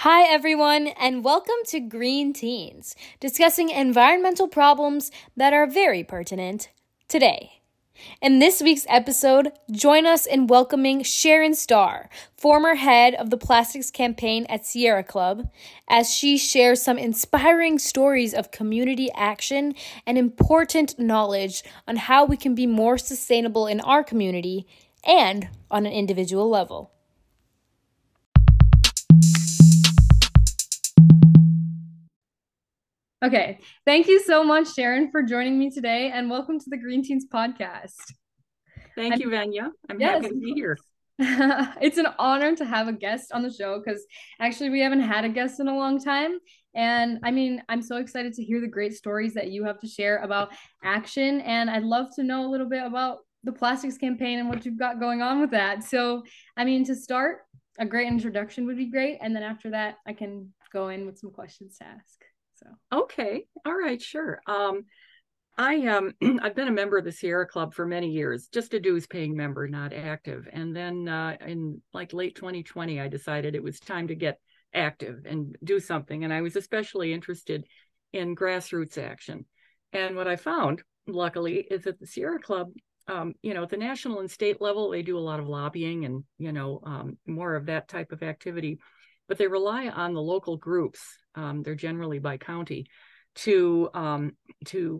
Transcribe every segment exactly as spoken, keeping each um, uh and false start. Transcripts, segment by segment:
Hi, everyone, and welcome to Green Teens, discussing environmental problems that are very pertinent today. In this week's episode, join us in welcoming Sharon Starr, former head of the Plastics Campaign at Sierra Club, as she shares some inspiring stories of community action and important knowledge on how we can be more sustainable in our community and on an individual level. Okay, thank you so much, Sharon, for joining me today, and welcome to the Green Teens podcast. Thank I'm, you, Vanya. I'm yes. happy to be here. It's an honor to have a guest on the show because actually we haven't had a guest in a long time. And I mean, I'm so excited to hear the great stories that you have to share about action. And I'd love to know a little bit about the Plastics Campaign and what you've got going on with that. So, I mean, to start, a great introduction would be great. And then after that, I can go in with some questions to ask. So. Okay. All right. Sure. Um, I um I've been a member of the Sierra Club for many years, just a dues paying member, not active. And then uh, in like late twenty twenty, I decided it was time to get active and do something. And I was especially interested in grassroots action. And what I found, luckily, is that the Sierra Club, um, you know, at the national and state level, they do a lot of lobbying and, you know, um, more of that type of activity. But they rely on the local groups. Um, they're generally by county to um, to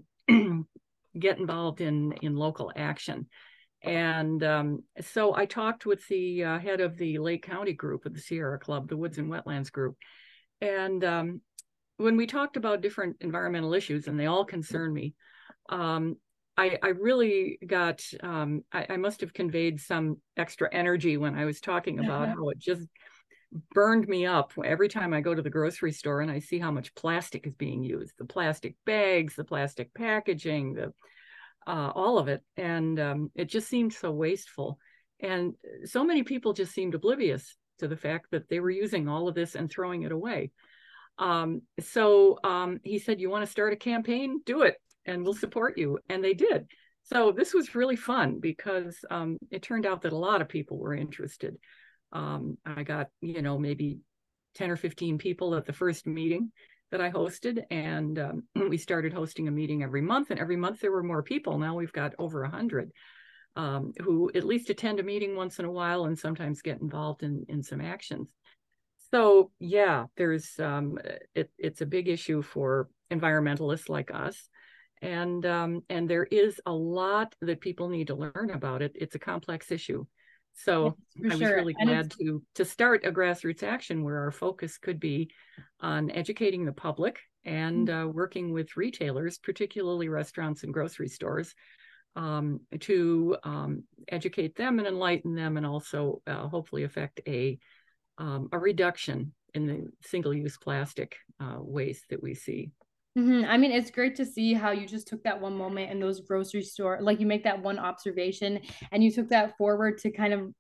get involved in in local action. And um, so I talked with the uh, head of the Lake County group of the Sierra Club, the Woods and Wetlands group. And um, when we talked about different environmental issues, and they all concern me, um, I, I really got, um, I, I must have conveyed some extra energy when I was talking about how it just burned me up every time I go to the grocery store and I see how much plastic is being used, the plastic bags, the plastic packaging, the uh, all of it. And um, it just seemed so wasteful. And so many people just seemed oblivious to the fact that they were using all of this and throwing it away. Um, so um, he said, you want to start a campaign? Do it, and we'll support you. And they did. So this was really fun because um, it turned out that a lot of people were interested. Um, I got, you know, maybe ten or fifteen people at the first meeting that I hosted. And um, we started hosting a meeting every month. And every month there were more people. Now we've got over one hundred um, who at least attend a meeting once in a while and sometimes get involved in, in some actions. So, yeah, there's um, it, it's a big issue for environmentalists like us. And, um, and there is a lot that people need to learn about it. It's a complex issue. So yes, I was sure. really glad to to start a grassroots action where our focus could be on educating the public and uh, working with retailers, particularly restaurants and grocery stores, um, to um, educate them and enlighten them, and also uh, hopefully affect a um, a reduction in the single-use plastic uh, waste that we see. Mm-hmm. I mean, it's great to see how you just took that one moment in those grocery store, like you make that one observation and you took that forward to kind of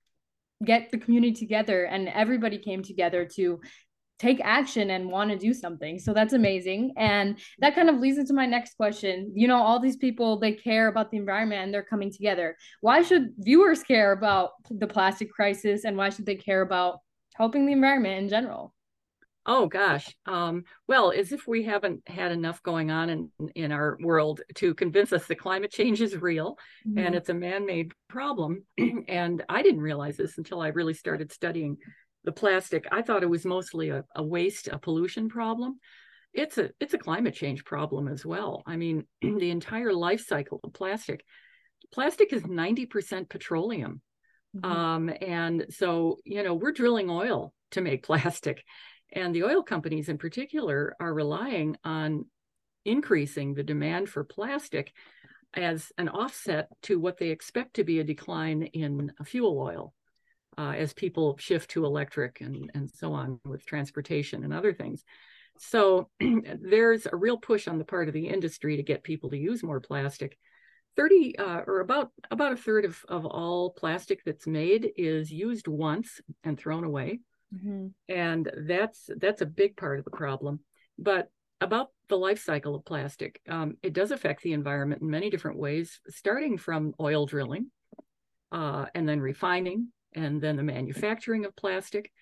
get the community together, and everybody came together to take action and want to do something. So that's amazing. And that kind of leads into my next question. You know, all these people, they care about the environment and they're coming together. Why should viewers care about the plastic crisis, and why should they care about helping the environment in general? Oh gosh. Um, well, as if we haven't had enough going on in, in our world to convince us that climate change is real mm-hmm. and it's a man-made problem. And I didn't realize this until I really started studying the plastic. I thought it was mostly a, a waste, a pollution problem. It's a it's a climate change problem as well. I mean, the entire life cycle of plastic. Plastic is ninety percent petroleum. Mm-hmm. Um, and so, you know, we're drilling oil to make plastic. And the oil companies in particular are relying on increasing the demand for plastic as an offset to what they expect to be a decline in fuel oil uh, as people shift to electric and, and so on with transportation and other things. So there's a real push on the part of the industry to get people to use more plastic. thirty uh, or about about a third of, of all plastic that's made is used once and thrown away. Mm-hmm. And that's that's a big part of the problem. But about the life cycle of plastic, um, it does affect the environment in many different ways, starting from oil drilling, uh, and then refining, and then the manufacturing of plastic.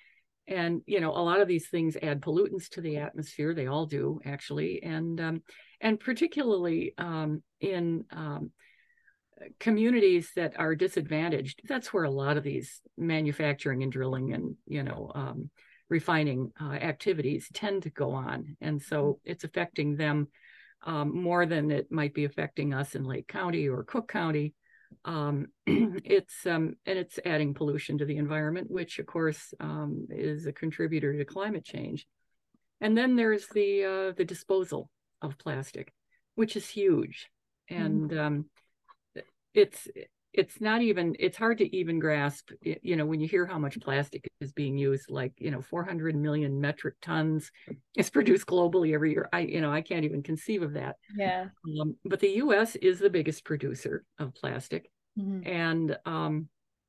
And, you know, a lot of these things add pollutants to the atmosphere. They all do, actually. And, um, and particularly um, in um, communities that are disadvantaged, that's where a lot of these manufacturing and drilling and, you know, um, refining uh, activities tend to go on. And so it's affecting them um, more than it might be affecting us in Lake County or Cook County. Um, it's um, and it's adding pollution to the environment, which of course um, is a contributor to climate change. And then there's the uh, the disposal of plastic, which is huge, and um, it's it's not even it's hard to even grasp. You know, when you hear how much plastic is being used, like you know, four hundred million metric tons is produced globally every year. I you know I can't even conceive of that. Yeah. Um, but the U S is the biggest producer of plastic. Mm-hmm. And um,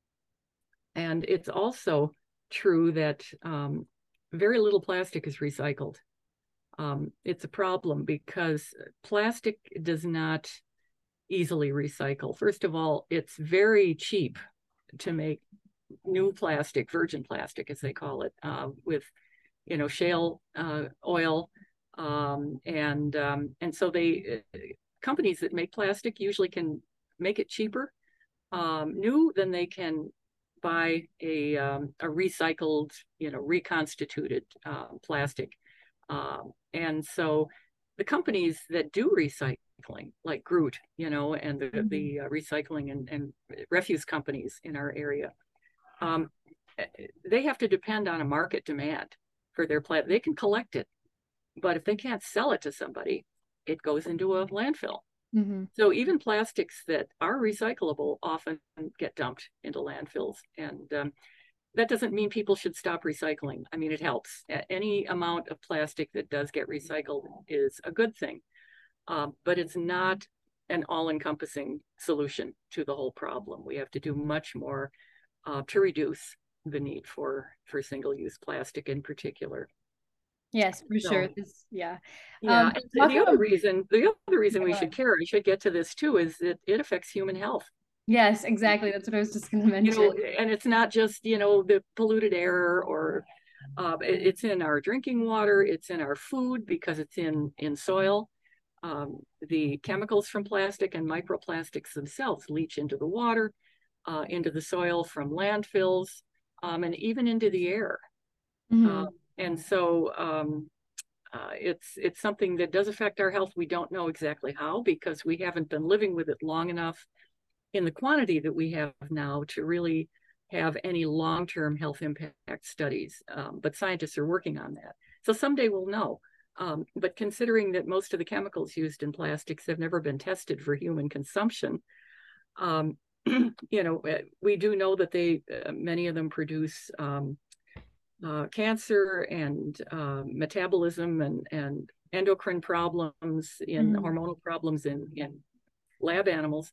and it's also true that um, very little plastic is recycled. Um, it's a problem because plastic does not easily recycle. First of all, it's very cheap to make new plastic, virgin plastic, as they call it, uh, with you know shale uh, oil, um, and um, and so they companies that make plastic usually can make it cheaper um, new than they can buy a um, a recycled, you know, reconstituted uh, plastic. Um, and so the companies that do recycling, like Groot, you know, and the, mm-hmm. the uh, recycling and, and refuse companies in our area, um, they have to depend on a market demand for their plastic. They can collect it, but if they can't sell it to somebody, it goes into a landfill. Mm-hmm. So even plastics that are recyclable often get dumped into landfills. And um, that doesn't mean people should stop recycling. I mean, it helps. Any amount of plastic that does get recycled is a good thing, um, but it's not an all-encompassing solution to the whole problem. We have to do much more uh, to reduce the need for, for single-use plastic in particular. Yes, for so, sure. This, yeah. Yeah. Um, the, the other reason, the other reason we should care, I should get to this too, is that it affects human health. Yes, exactly. That's what I was just going to mention. You know, and it's not just, you know, the polluted air or uh, it, it's in our drinking water, it's in our food because it's in, in soil. Um, the chemicals from plastic and microplastics themselves leach into the water, uh, into the soil from landfills, um, and even into the air. Mm-hmm. uh, and so um, uh, it's it's something that does affect our health. We don't know exactly how because we haven't been living with it long enough in the quantity that we have now to really have any long-term health impact studies. Um, but scientists are working on that. So someday we'll know. Um, but considering that most of the chemicals used in plastics have never been tested for human consumption, um, you know, we do know that they, uh, many of them produce um, uh, cancer and uh, metabolism and, and endocrine problems, in mm-hmm. hormonal problems in, in lab animals.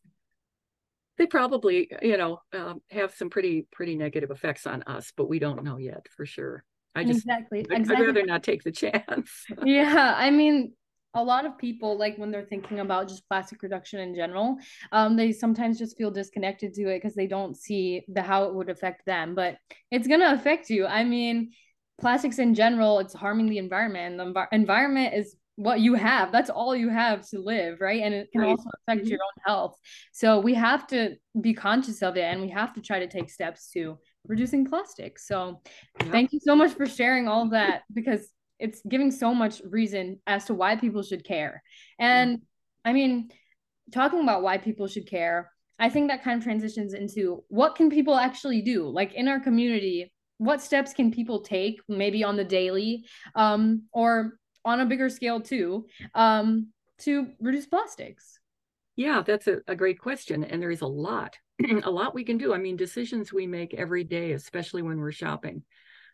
They probably, you know, um, have some pretty, pretty negative effects on us, but we don't know yet for sure. I just, exactly. I'd, exactly. I'd rather not take the chance. Yeah, I mean, a lot of people, like when they're thinking about just plastic reduction in general, um, they sometimes just feel disconnected to it because they don't see the how it would affect them. But it's gonna affect you. I mean, plastics in general, it's harming the environment. The env- environment is what you have. That's all you have to live, right? And it can right. also affect mm-hmm. your own health. So we have to be conscious of it, and we have to try to take steps to reducing plastic. So yep. Thank you so much for sharing all of that, because it's giving so much reason as to why people should care. And yeah. I mean, talking about why people should care, I think that kind of transitions into what can people actually do? Like in our community, what steps can people take, maybe on the daily, um, or on a bigger scale too, um, to reduce plastics? Yeah, that's a, a great question. And there's a lot, a lot we can do. I mean, decisions we make every day, especially when we're shopping,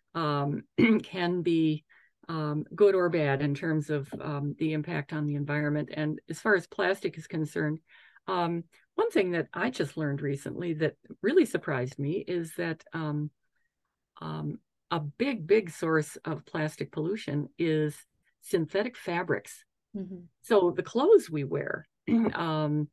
um, can be um, good or bad in terms of um, the impact on the environment. And as far as plastic is concerned, um, one thing that I just learned recently that really surprised me is that um, um, a big, big source of plastic pollution is synthetic fabrics. Mm-hmm. So the clothes we wear, um,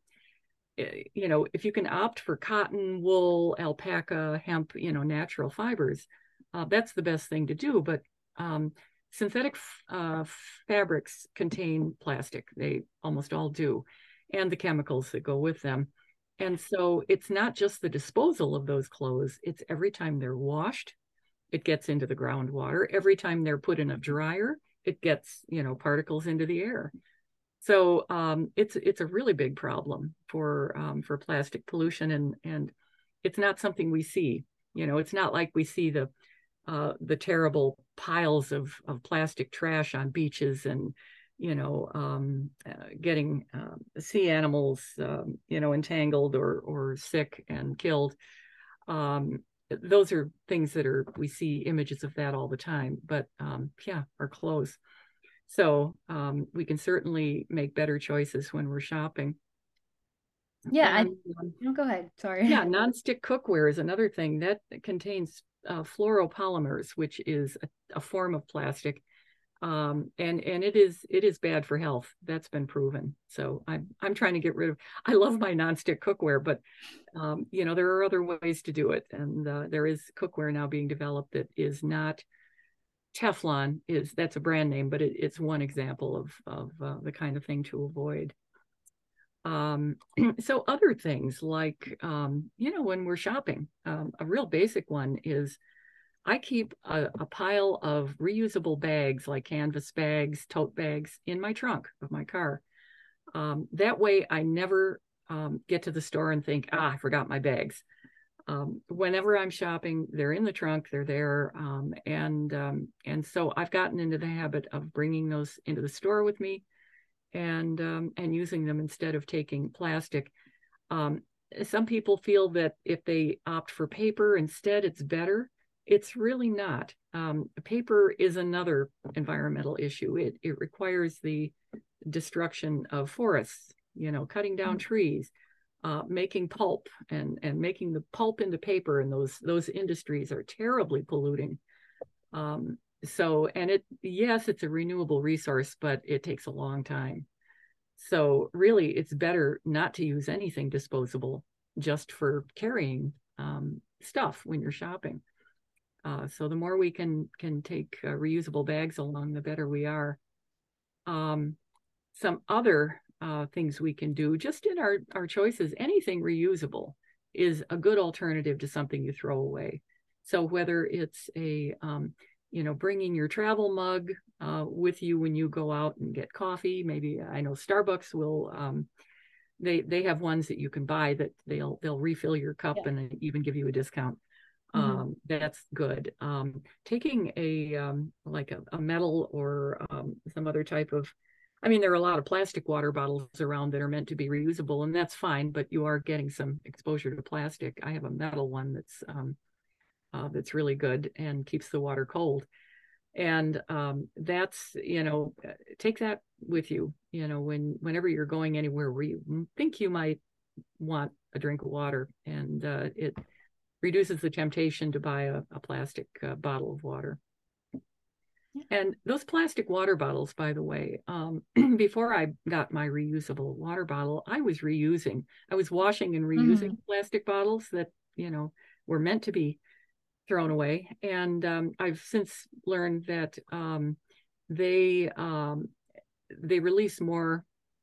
you know, if you can opt for cotton, wool, alpaca, hemp, you know, natural fibers, uh, that's the best thing to do. But um, synthetic uh, fabrics contain plastic. They almost all do, and the chemicals that go with them. And so it's not just the disposal of those clothes, it's every time they're washed, it gets into the groundwater. Every time they're put in a dryer, it gets, you know, particles into the air. So um, it's it's a really big problem for um, for plastic pollution, and and it's not something we see. You know, it's not like we see the uh, the terrible piles of of plastic trash on beaches, and you know, um, uh, getting uh, sea animals, um, you know, entangled or or sick and killed. Um, those are things that are, we see images of that all the time. But um, yeah, our clothes. So um, we can certainly make better choices when we're shopping. Yeah, And I um, no, go ahead. Sorry. yeah, nonstick cookware is another thing that contains uh, fluoropolymers, which is a, a form of plastic. Um, and and it is it is bad for health. That's been proven. So I'm I'm trying to get rid of. I love my nonstick cookware, but um, you know, there are other ways to do it, and uh, there is cookware now being developed that is not Teflon. Is that's a brand name, but it, it's one example of of uh, the kind of thing to avoid. Um, so other things like um, you know, when we're shopping, um, a real basic one is I keep a, a pile of reusable bags, like canvas bags, tote bags, in my trunk of my car. Um, that way, I never um, get to the store and think, ah, I forgot my bags. Um, whenever I'm shopping, they're in the trunk, they're there, um, and um, and so I've gotten into the habit of bringing those into the store with me, and um, and using them instead of taking plastic. Um, some people feel that if they opt for paper instead, it's better. It's really not. Um, paper is another environmental issue. It it requires the destruction of forests, you know, cutting down trees, uh, making pulp, and and making the pulp into paper, and those those industries are terribly polluting. Um, so, and it, yes, it's a renewable resource, but it takes a long time. So really, it's better not to use anything disposable just for carrying um, stuff when you're shopping. Uh, so the more we can can take uh, reusable bags along, the better we are. Um, some other uh, things we can do just in our, our choices, anything reusable is a good alternative to something you throw away. So whether it's a, um, you know, bringing your travel mug uh, with you when you go out and get coffee, maybe I know Starbucks will, um, they, they have ones that you can buy that they'll, they'll refill your cup yeah. and even give you a discount. Mm-hmm. Um, that's good. Um, taking a um, like a, a metal or um, some other type of, I mean, there are a lot of plastic water bottles around that are meant to be reusable, and that's fine, but you are getting some exposure to plastic. I have a metal one that's um, uh, that's really good and keeps the water cold. And um, that's, you know, take that with you, you know, when whenever you're going anywhere where you think you might want a drink of water, and uh, it reduces the temptation to buy a, a plastic uh, bottle of water. Yeah. And those plastic water bottles, by the way, um, before I got my reusable water bottle, I was reusing. I was washing and reusing mm-hmm. plastic bottles that, you know, were meant to be thrown away. And um, I've since learned that um, they um, they release more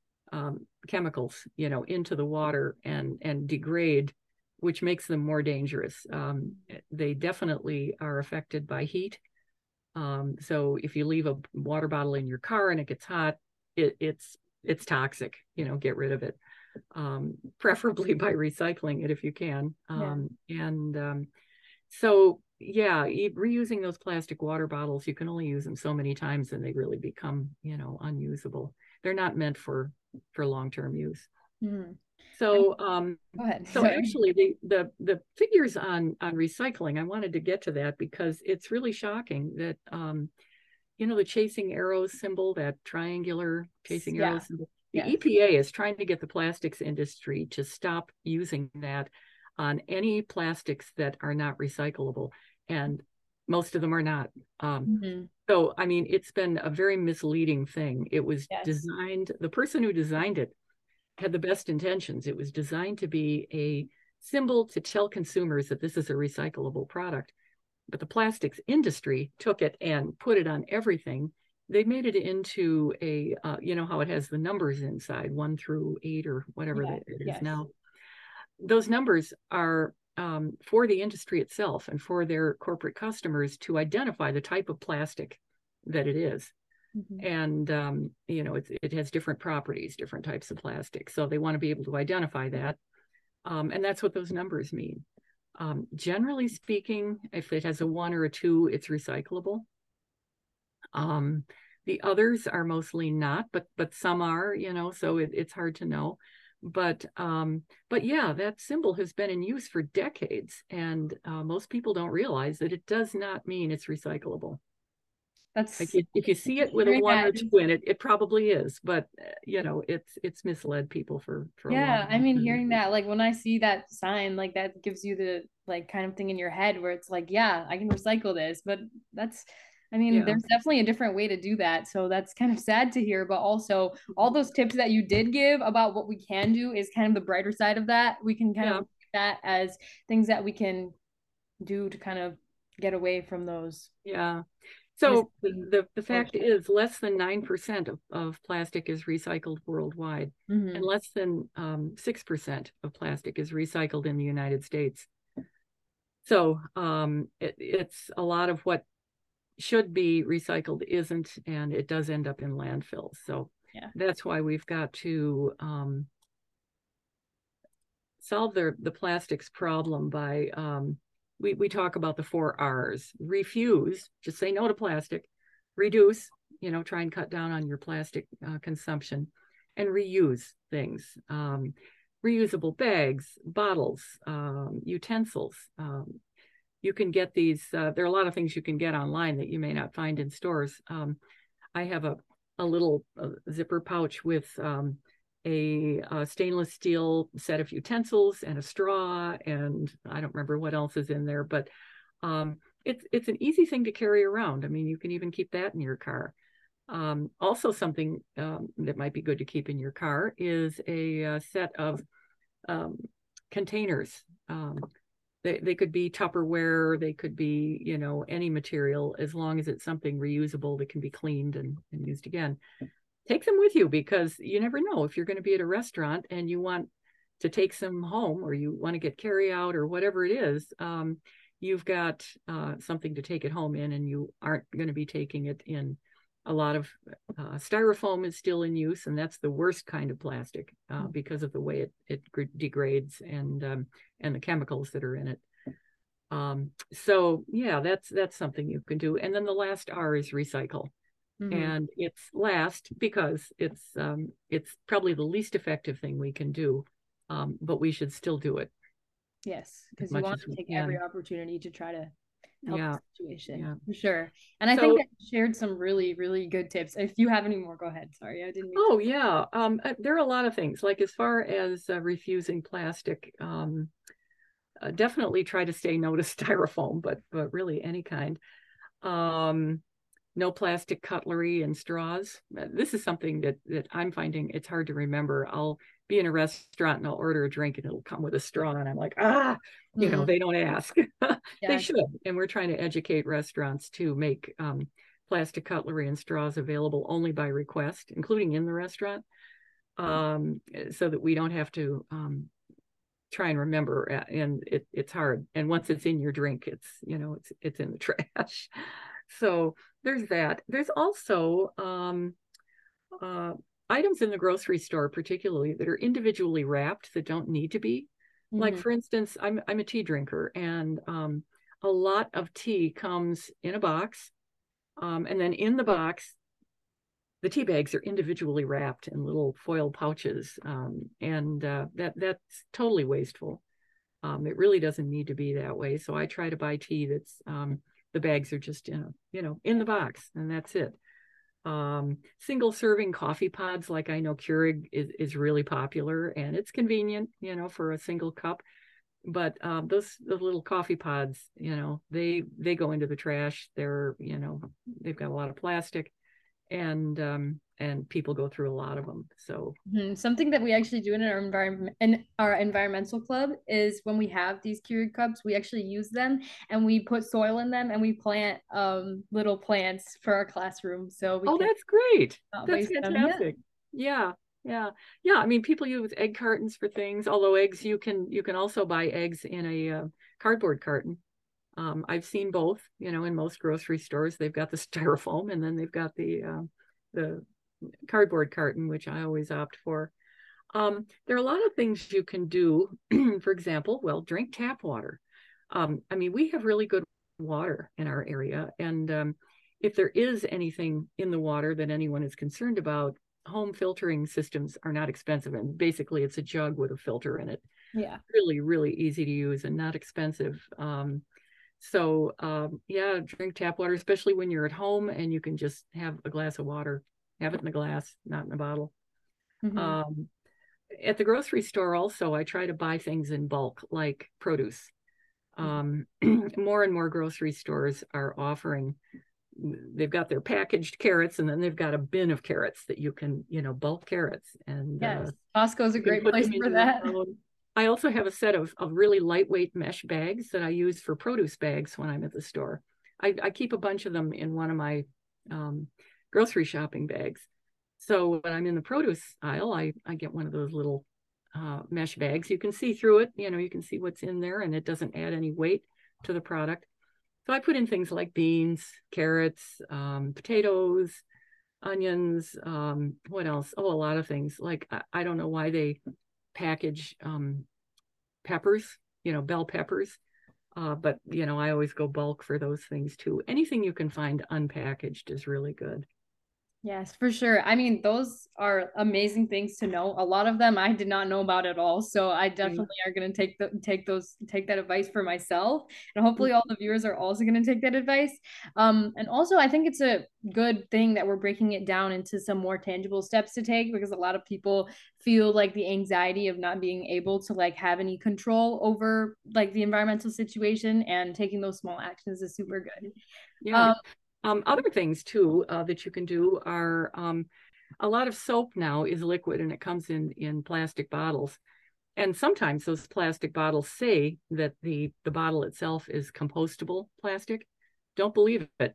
um, chemicals, you know, into the water and and degrade, which makes them more dangerous. Um, they definitely are affected by heat. Um, so if you leave a water bottle in your car and it gets hot, it, it's it's toxic. You know, get rid of it, um, preferably by recycling it if you can. Um, yeah. And um, so, yeah, reusing those plastic water bottles, you can only use them so many times, and they really become, you know, unusable. They're not meant for for long-term use. Mm-hmm. So, um, Go ahead. so Sorry. actually the, the, the figures on, on recycling, I wanted to get to that because it's really shocking that, um, you know, the chasing arrows symbol, that triangular chasing yeah. arrows symbol, the yes. E P A is trying to get the plastics industry to stop using that on any plastics that are not recyclable. And most of them are not. Um, mm-hmm. So, I mean, it's been a very misleading thing. It was yes. designed, the person who designed it had the best intentions. It was designed to be a symbol to tell consumers that this is a recyclable product. but the plastics industry took it and put it on everything. They made it into a, uh, you know how it has the numbers inside, one through eight or whatever Yeah. it is Yes. now. Those numbers are um, for the industry itself and for their corporate customers to identify the type of plastic that it is. Mm-hmm. And, um, you know, it, it has different properties, different types of plastic. So they want to be able to identify that. Um, and that's what those numbers mean. Um, generally speaking, if it has a one or a two, it's recyclable. Um, the others are mostly not, but but some are, you know, so it, it's hard to know. But um, but yeah, that symbol has been in use for decades, and uh, most people don't realize that it does not mean it's recyclable. That's like if, if you see it with a one or two in it, it probably is, but uh, you know, it's it's misled people for for a long yeah. I mean, time. hearing that, like when I see that sign, like that gives you the like kind of thing in your head where it's like, yeah, I can recycle this, but that's. I mean, Yeah. there's definitely a different way to do that. So that's kind of sad to hear, but also all those tips that you did give about what we can do is kind of the brighter side of that. We can kind Yeah. of look at that as things that we can do to kind of get away from those. Yeah. So the, the fact is less than nine percent of, of plastic is recycled worldwide, mm-hmm. and less than um, six percent of plastic is recycled in the United States. So um, it, it's a lot of what should be recycled isn't, and it does end up in landfills. So yeah. That's why we've got to um, solve the, the plastics problem by um, We, we talk about the four R's. Refuse, just say no to plastic. Reduce, you know, try and cut down on your plastic uh, consumption. And reuse things. Um, reusable bags, bottles, um, utensils. Um, you can get these, uh, there are a lot of things you can get online that you may not find in stores. Um, I have a, a little uh, zipper pouch with um, A, a stainless steel set of utensils and a straw, and I don't remember what else is in there, but um, it's it's an easy thing to carry around. I mean, you can even keep that in your car. Um, also, something um, that might be good to keep in your car is a, a set of um, containers. Um, they they could be Tupperware, they could be, you know, any material, as long as it's something reusable that can be cleaned and, and used again. Take them with you, because you never know if you're going to be at a restaurant and you want to take some home, or you want to get carry out or whatever it is. Um, you've got uh, something to take it home in, and you aren't going to be taking it in. A lot of uh, styrofoam is still in use, and that's the worst kind of plastic uh, because of the way it, it degrades and um, and the chemicals that are in it. Um, so yeah, that's that's something you can do. And then the last R is recycle. Mm-hmm. And it's last because it's um, it's probably the least effective thing we can do, um, but we should still do it. Yes, because you want to take can. every opportunity to try to help yeah. the situation. Yeah. For sure. And I so, think that you shared some really, really good tips. If you have any more, go ahead. Sorry, I didn't. Oh, to- yeah. Um, there are a lot of things, like as far as uh, refusing plastic, um, uh, definitely try to stay no to styrofoam, but but really any kind. Um, no plastic cutlery and straws. This is something that, that I'm finding it's hard to remember. I'll be in a restaurant and I'll order a drink and it'll come with a straw, and I'm like, ah, you mm-hmm. know, they don't ask. Yeah. They should. And we're trying to educate restaurants to make um, plastic cutlery and straws available only by request, including in the restaurant, um, so that we don't have to um, try and remember. And it, it's hard. And once it's in your drink, it's, you know, it's it's in the trash. So there's that. There's also um, uh, items in the grocery store, particularly, that are individually wrapped that don't need to be. Mm-hmm. Like, for instance, I'm I'm a tea drinker, and um, a lot of tea comes in a box, um, and then in the box, the tea bags are individually wrapped in little foil pouches, um, and uh, that that's totally wasteful. Um, it really doesn't need to be that way. So I try to buy tea that's um, the bags are just, you know, you know, in the box, and that's it. Um, single serving coffee pods, like I know Keurig is, is really popular, and it's convenient, you know, for a single cup. But um, those the little coffee pods, you know, they they go into the trash. They're, you know, they've got a lot of plastic, and um, and people go through a lot of them. So Mhm. Something that we actually do in our environment in our environmental club is when we have these Keurig cups, we actually use them and we put soil in them and we plant um little plants for our classroom so we oh, can that's great. not That's waste them. Yeah. fantastic. Yeah, yeah, yeah. I mean, people use egg cartons for things. Although eggs, you can you can also buy eggs in a uh, cardboard carton. Um, I've seen both. You know, in most grocery stores, they've got the styrofoam, and then they've got the uh, the cardboard carton, which I always opt for. Um, there are a lot of things you can do. For example, well, drink tap water. Um, I mean, we have really good water in our area, and um, if there is anything in the water that anyone is concerned about, home filtering systems are not expensive. And basically, it's a jug with a filter in it. Yeah. Really, really easy to use and not expensive. Um, so, um, yeah, drink tap water, especially when you're at home and you can just have a glass of water, have it in a glass, not in a bottle. Mm-hmm. Um, at the grocery store also, I try to buy things in bulk, like produce. Um, more and more grocery stores are offering, they've got their packaged carrots, and then they've got a bin of carrots that you can, you know, bulk carrots, and uh, Yes. Costco's a you can great put place them for into your that. own. I also have a set of, of really lightweight mesh bags that I use for produce bags when I'm at the store. I, I keep a bunch of them in one of my um, grocery shopping bags. So when I'm in the produce aisle, I, I get one of those little uh, mesh bags. You can see through it, you know, you can see what's in there, and it doesn't add any weight to the product. So I put in things like beans, carrots, um, potatoes, onions, um, what else? Oh, a lot of things. Like, I, I don't know why they package um, peppers, you know, bell peppers. Uh, but, you know, I always go bulk for those things too. Anything you can find unpackaged is really good. Yes, for sure. I mean, those are amazing things to know. A lot of them I did not know about at all. So I Yeah. definitely are going to take the take those take that advice for myself, and hopefully all the viewers are also going to take that advice. Um, and also I think it's a good thing that we're breaking it down into some more tangible steps to take because a lot of people feel like the anxiety of not being able to like have any control over like the environmental situation, and taking those small actions is super good. Yeah. Um, Um, other things too uh, that you can do are um, a lot of soap now is liquid and it comes in in plastic bottles. And sometimes those plastic bottles say that the the bottle itself is compostable plastic. Don't believe it.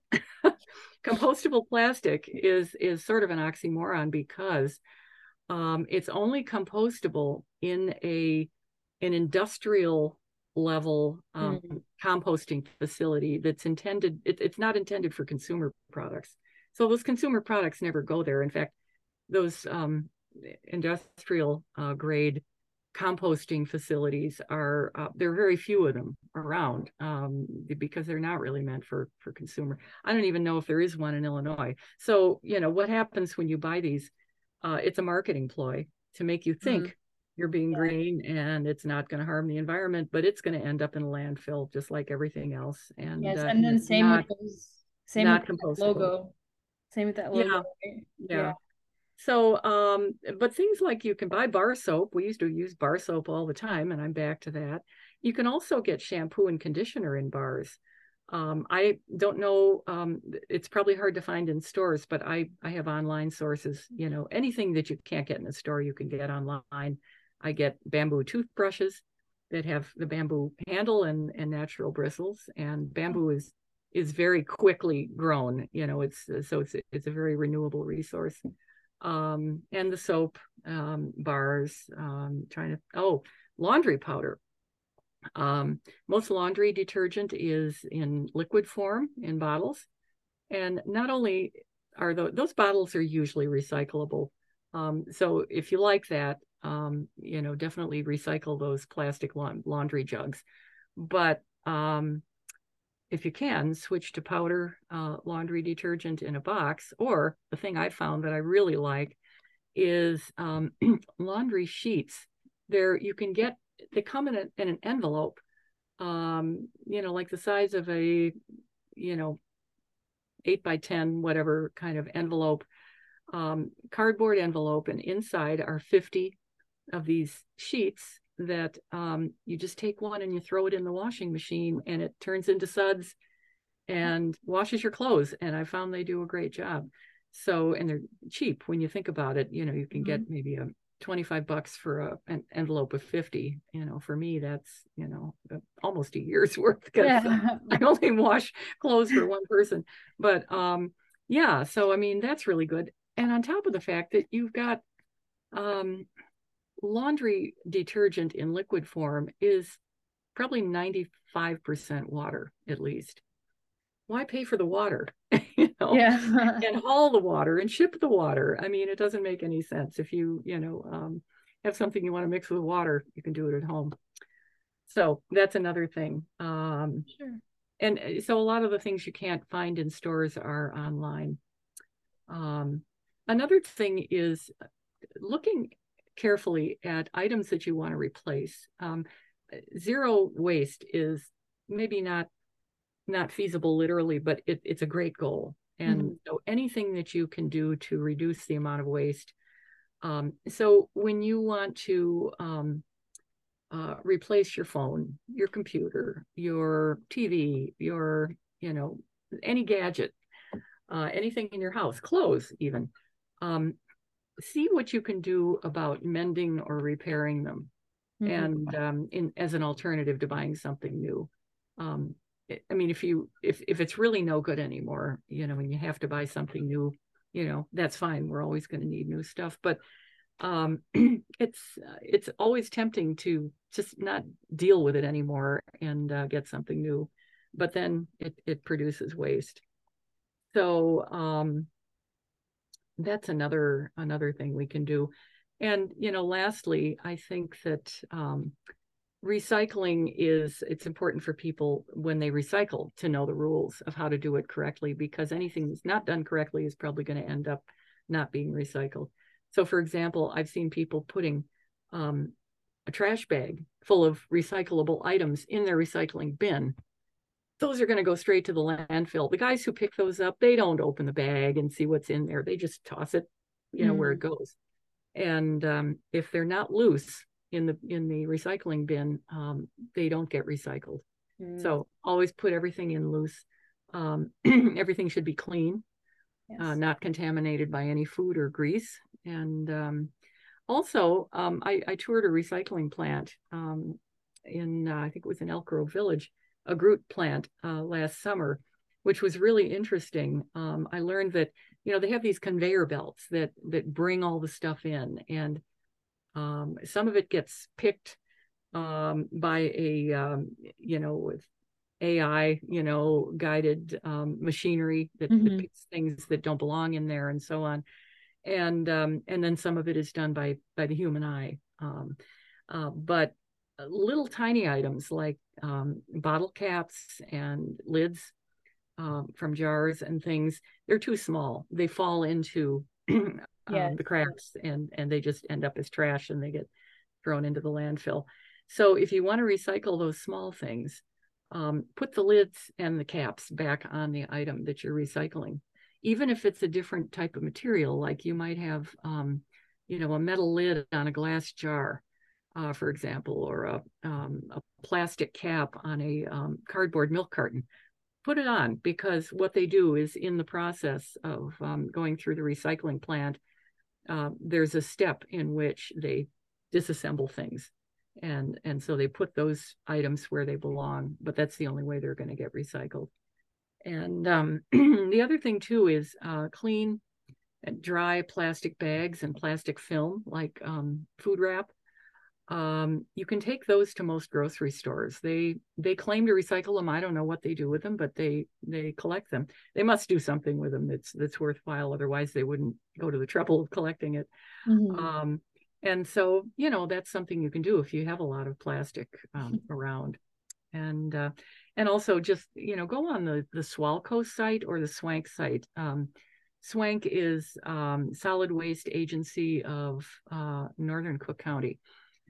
Compostable plastic is is sort of an oxymoron because um, it's only compostable in a an industrial level um, mm, composting facility that's intended, it, it's not intended for consumer products. So those consumer products never go there. In fact, those um, industrial uh, grade composting facilities are, uh, there are very few of them around um, because they're not really meant for, for consumer. I don't even know if there is one in Illinois. So, you know, what happens when you buy these? Uh, it's a marketing ploy to make you mm, think you're being yeah. green and it's not going to harm the environment, but it's going to end up in a landfill just like everything else, and Yes, uh, and then same with not those, same with not that compostable. logo, same with that logo, Yeah, right? Yeah. yeah. So, um, but things like you can buy bar soap. We used to use bar soap all the time, and I'm back to that. You can also get shampoo and conditioner in bars. Um, I don't know. Um, it's probably hard to find in stores, but I I have online sources. You know, anything that you can't get in a store, you can get online. I get bamboo toothbrushes that have the bamboo handle and and natural bristles, and bamboo is is very quickly grown. You know, it's so it's it's a very renewable resource. Um, and the soap um, bars, um, trying to, oh, laundry powder. Um, most laundry detergent is in liquid form in bottles. And not only are those, those bottles are usually recyclable. Um, so if you like that, um, you know, definitely recycle those plastic la laundry jugs. But um, if you can, switch to powder uh, laundry detergent in a box. Or the thing I found that I really like is um, laundry sheets. There you can get, they come in, a, in an envelope, um, you know, like the size of a, you know, eight by ten, whatever kind of envelope, um, cardboard envelope, and inside are fifty of these sheets that um, you just take one and you throw it in the washing machine and it turns into suds and washes your clothes. And I found they do a great job. So, and they're cheap when you think about it. You know, you can Mm-hmm. get maybe a twenty-five bucks for a, an envelope of fifty. You know, for me, that's, you know, almost a year's worth because uh, Yeah. I only wash clothes for one person. But um, yeah, so I mean, that's really good. And on top of the fact that you've got um, laundry detergent in liquid form is probably ninety-five percent water at least. Why pay for the water? you know, Yeah. and haul the water and ship the water. I mean, it doesn't make any sense. If you, you know, um, have something you want to mix with water, you can do it at home. So that's another thing. Um, Sure. and uh, so a lot of the things you can't find in stores are online. Um, Another thing is looking carefully at items that you want to replace. Um, zero waste is maybe not not feasible literally, but it, it's a great goal. And Mm-hmm. so anything that you can do to reduce the amount of waste. Um, so when you want to um, uh, replace your phone, your computer, your T V, your, you know, any gadget, uh, anything in your house, clothes even, um, see what you can do about mending or repairing them. Mm-hmm. And um, in as an alternative to buying something new. Um, I mean, if you if if it's really no good anymore, you know, and you have to buy something new, you know, that's fine. We're always going to need new stuff, but um, it's uh, it's always tempting to just not deal with it anymore and uh, get something new, but then it it produces waste. So um, that's another another thing we can do. And you know, lastly, I think that um, recycling is it's important for people when they recycle to know the rules of how to do it correctly, because anything that's not done correctly is probably going to end up not being recycled. So for example, I've seen people putting um, a trash bag full of recyclable items in their recycling bin. Those are going to go straight to the landfill. The guys who pick those up, they don't open the bag and see what's in there. They just toss it, you know, where Mm-hmm. it goes. And um, if they're not loose in the in the recycling bin, um, they don't get recycled. Mm. So always put everything in loose. Um, everything should be clean, uh, Yes. not contaminated by any food or grease. And um, also, um, I, I toured a recycling plant um, in, uh, I think it was in Elk Grove Village, a Groot plant uh, last summer, which was really interesting. Um, I learned that, you know, they have these conveyor belts that that bring all the stuff in, and um, some of it gets picked um, by a, um, you know, with A I, you know, guided um, machinery that, that Mm-hmm. picks things that don't belong in there and so on, and um, and then some of it is done by by the human eye. Um, uh, but little tiny items like um, bottle caps and lids um, from jars and things, they're too small. They fall into um, Yes. the cracks and and they just end up as trash and they get thrown into the landfill. So if you want to recycle those small things, um, put the lids and the caps back on the item that you're recycling, even if it's a different type of material. Like you might have, um, you know, a metal lid on a glass jar, uh, for example, or a, um, a plastic cap on a um, cardboard milk carton. Put it on, because what they do is in the process of um, going through the recycling plant, uh, there's a step in which they disassemble things. And, and so they put those items where they belong, but that's the only way they're going to get recycled. And um, the other thing too is uh, clean and dry plastic bags and plastic film, like um, food wrap. Um, you can take those to most grocery stores. They they claim to recycle them. I don't know what they do with them, but they they collect them. They must do something with them that's that's worthwhile. Otherwise, they wouldn't go to the trouble of collecting it. Mm-hmm. Um, and so, you know, that's something you can do if you have a lot of plastic um, around. And uh, and also just, you know, go on the the Swalco site or the Swank site. Um, Swank is um, Solid Waste Agency of uh, Northern Cook County,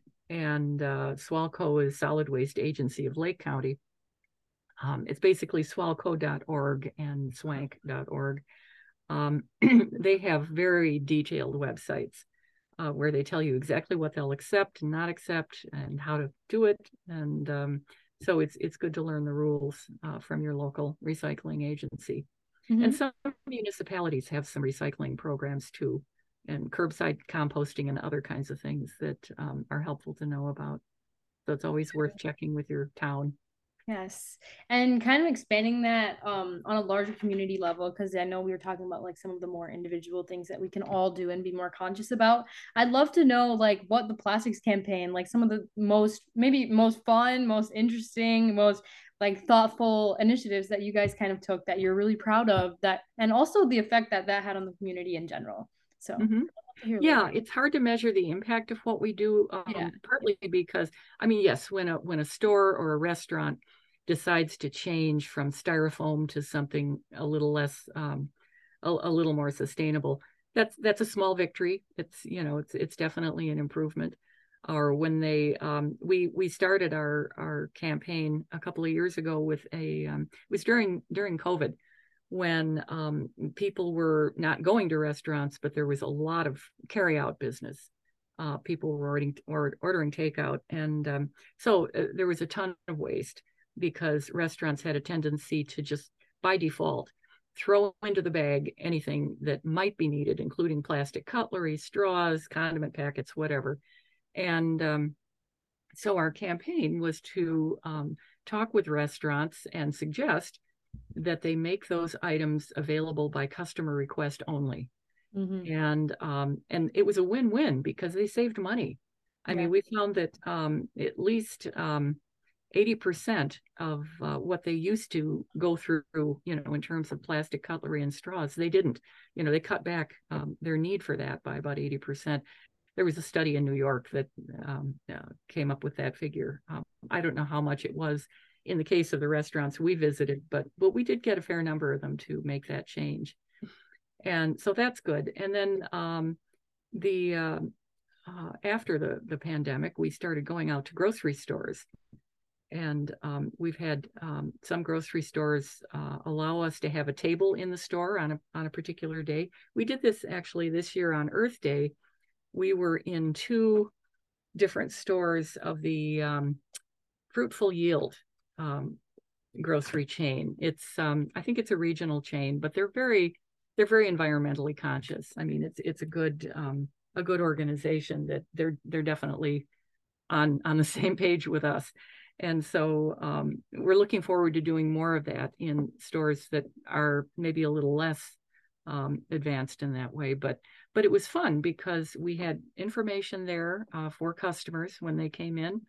and uh, Swalco is Solid Waste Agency of Lake County. Um, it's basically swalco dot org and swank dot org. Um, they have very detailed websites uh, where they tell you exactly what they'll accept and not accept and how to do it. And um, so it's it's good to learn the rules uh, from your local recycling agency. And Mm-hmm. some municipalities have some recycling programs too, and curbside composting and other kinds of things that um, are helpful to know about. So it's always worth checking with your town. Yes. And kind of expanding that um, on a larger community level, because I know we were talking about like some of the more individual things that we can all do and be more conscious about. I'd love to know like what the plastics campaign, like some of the most, maybe most fun, most interesting, most like thoughtful initiatives that you guys kind of took that you're really proud of, that, and also the effect that that had on the community in general. So I'd Mm-hmm. love to hear a little Yeah, bit. it's hard to measure the impact of what we do, Yeah. um, partly because, I mean, yes, when a when a store or a restaurant decides to change from styrofoam to something a little less, um, a, a little more sustainable, that's that's a small victory. It's, you know, it's it's definitely an improvement. Or when they, um, we we started our our campaign a couple of years ago with a, um, it was during during COVID, when um, people were not going to restaurants, but there was a lot of carry-out business. Uh, people were ordering, or, ordering takeout. And um, so uh, there was a ton of waste because restaurants had a tendency to just, by default, throw into the bag anything that might be needed, including plastic cutlery, straws, condiment packets, whatever. And um, so our campaign was to um, talk with restaurants and suggest that they make those items available by customer request only. Mm-hmm. And um, and it was a win-win because they saved money. I Yeah, mean, we found that um, at least um, eighty percent of uh, what they used to go through, you know, in terms of plastic cutlery and straws, they didn't. You know, they cut back um, their need for that by about eighty percent. There was a study in New York that um, uh, came up with that figure. Um, I don't know how much it was in the case of the restaurants we visited, but but we did get a fair number of them to make that change, and so that's good. And then um, the uh, uh, after the the pandemic, we started going out to grocery stores, and um, we've had um, some grocery stores uh, allow us to have a table in the store on a on a particular day. We did this actually this year on Earth Day. We were in two different stores of the um, Fruitful Yield um, grocery chain. It's um, I think it's a regional chain, but they're very they're very environmentally conscious. I mean, it's it's a good um, a good organization that they're they're definitely on on the same page with us. And so um, we're looking forward to doing more of that in stores that are maybe a little less um, advanced in that way. But but it was fun because we had information there uh, for customers when they came in,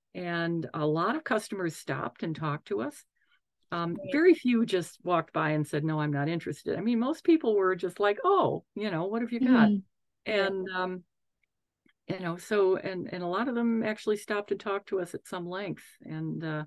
and a lot of customers stopped and talked to us. Um, very few just walked by and said, "No, I'm not interested." I mean, most people were just like, "Oh, you know, what have you got?" mm-hmm. Yeah, And um, you know, so and and a lot of them actually stopped and talked to us at some length. And uh,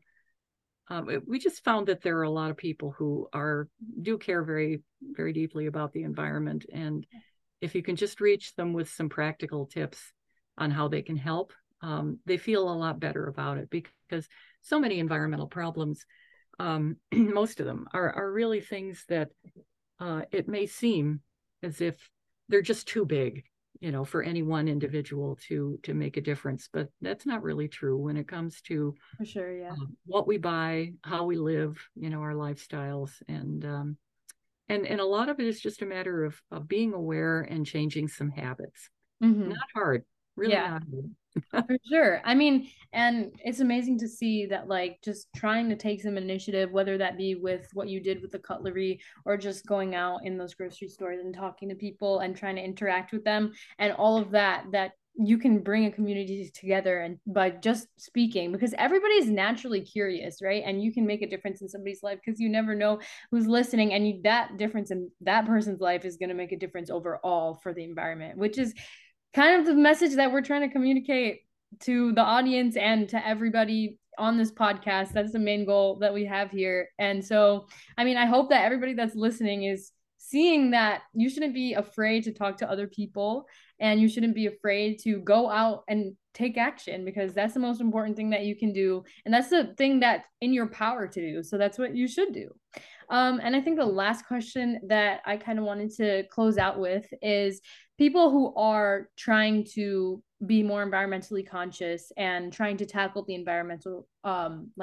um, it, we just found that there are a lot of people who are do care very very deeply about the environment, and if you can just reach them with some practical tips on how they can help, um, they feel a lot better about it, because so many environmental problems, um, most of them are, are really things that uh, it may seem as if they're just too big, you know, for any one individual to to make a difference. But that's not really true when it comes to for sure. Yeah. um, what we buy, how we live, you know, our lifestyles, and um, and and a lot of it is just a matter of, of being aware and changing some habits. Not Mm-hmm. hard, really Yeah. not hard. For sure. I mean, and it's amazing to see that, like, just trying to take some initiative, whether that be with what you did with the cutlery or just going out in those grocery stores and talking to people and trying to interact with them and all of that, that you can bring a community together and by just speaking, because everybody's naturally curious, right? And you can make a difference in somebody's life because you never know who's listening, and you, that difference in that person's life is going to make a difference overall for the environment, which is kind of the message that we're trying to communicate to the audience and to everybody on this podcast. That's the main goal that we have here. And so, I mean, I hope that everybody that's listening is seeing that you shouldn't be afraid to talk to other people, and you shouldn't be afraid to go out and take action, because that's the most important thing that you can do, and that's the thing that's in your power to do. So that's what you should do. Um, and I think the last question that I kind of wanted to close out with is people who are trying to be more environmentally conscious and trying to tackle the environmental um, like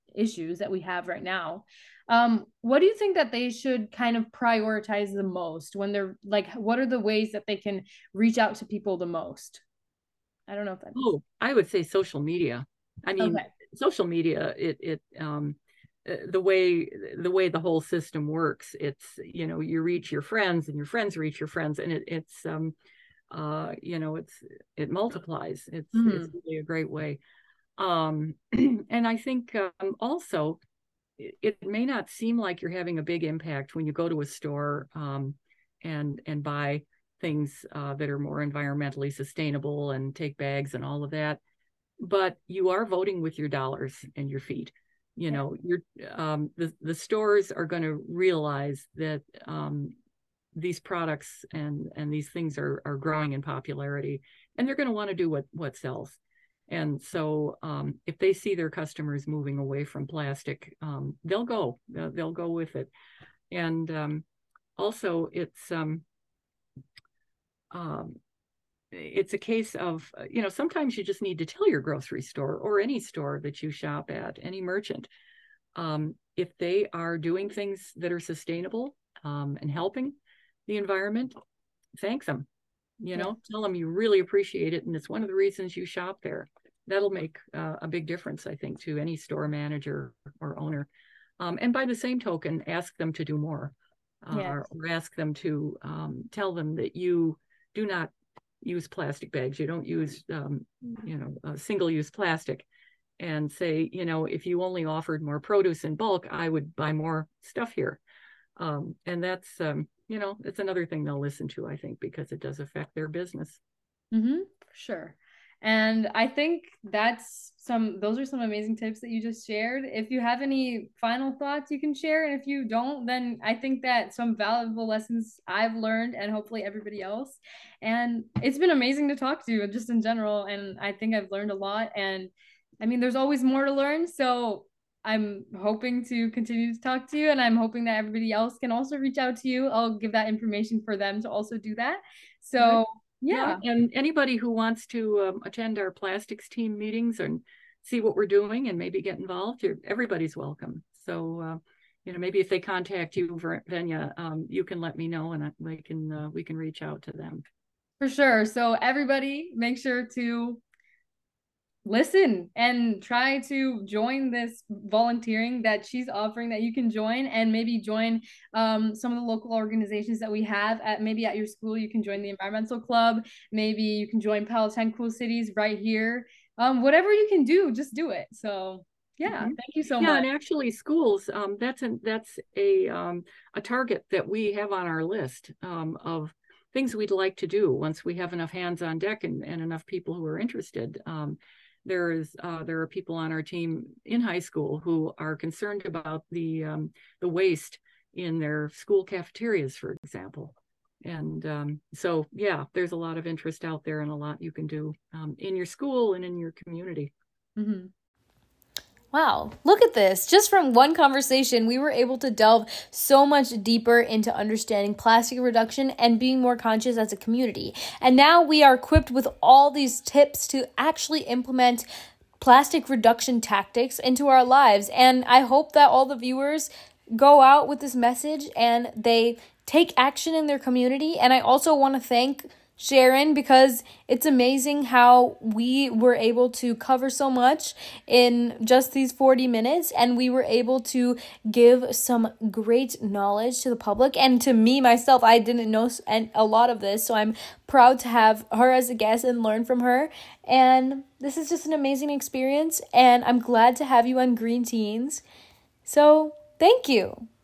issues that we have right now. Um, what do you think that they should kind of prioritize the most when they're like, what are the ways that they can reach out to people the most? I don't know if that makes Oh, I would say social media. I sense. mean, Okay. social media, it it um uh, the way the way the whole system works, it's, you know, you reach your friends and your friends reach your friends, and it, it's um uh you know, it's it multiplies. It's it's Mm-hmm. really a great way. Um and I think um also it, it may not seem like you're having a big impact when you go to a store um and and buy things uh, that are more environmentally sustainable and take bags and all of that, but you are voting with your dollars and your feet. You Yeah. know, you're um, the the stores are going to realize that um, these products and and these things are are growing in popularity, and they're going to want to do what what sells. And so, um, if they see their customers moving away from plastic, um, they'll go. They'll, they'll go with it. And um, also, it's um, um, it's a case of, you know, sometimes you just need to tell your grocery store or any store that you shop at, any merchant, um, if they are doing things that are sustainable um, and helping the environment, thank them. You Yeah. know, tell them you really appreciate it, and it's one of the reasons you shop there. That'll make uh, a big difference, I think, to any store manager or owner. Um, and by the same token, ask them to do more, Yeah. uh, or ask them to um, tell them that you do not use plastic bags. You don't use, um, you know, uh, single-use plastic. And say, you know, if you only offered more produce in bulk, I would buy more stuff here. Um, and that's, um, you know, it's another thing they'll listen to, I think, because it does affect their business. Mm-hmm, for sure. And I think that's some, those are some amazing tips that you just shared. If you have any final thoughts you can share, and if you don't, then I think that some valuable lessons I've learned and hopefully everybody else. And it's been amazing to talk to you just in general. And I think I've learned a lot. And I mean, there's always more to learn. So I'm hoping to continue to talk to you, and I'm hoping that everybody else can also reach out to you. I'll give that information for them to also do that. Good. So Yeah. yeah. And anybody who wants to um, attend our plastics team meetings and see what we're doing and maybe get involved, you're, everybody's welcome. So, uh, you know, maybe if they contact you, Venya, um, you can let me know, and we can uh, we can reach out to them. For sure. So everybody make sure to listen and try to join this volunteering that she's offering that you can join, and maybe join um, some of the local organizations that we have at maybe at your school. You can join the environmental club, maybe you can join Palatine Cool Cities right here. Um, whatever you can do, just do it. So yeah, Mhm. thank you so Yeah, much. and actually schools, um, that's a that's a um, a target that we have on our list um, of things we'd like to do once we have enough hands on deck and, and enough people who are interested. Um, there is uh, there are people on our team in high school who are concerned about the um, the waste in their school cafeterias, for example. And um, so, yeah, there's a lot of interest out there and a lot you can do um, in your school and in your community. Mm-hmm. Wow, look at this. Just from one conversation, we were able to delve so much deeper into understanding plastic reduction and being more conscious as a community. And now we are equipped with all these tips to actually implement plastic reduction tactics into our lives. And I hope that all the viewers go out with this message and they take action in their community. And I also want to thank Sharon, because it's amazing how we were able to cover so much in just these forty minutes, and we were able to give some great knowledge to the public and to me myself. I didn't know a lot of this, so I'm proud to have her as a guest and learn from her. And this is just an amazing experience, and I'm glad to have you on Green Teens. So thank you.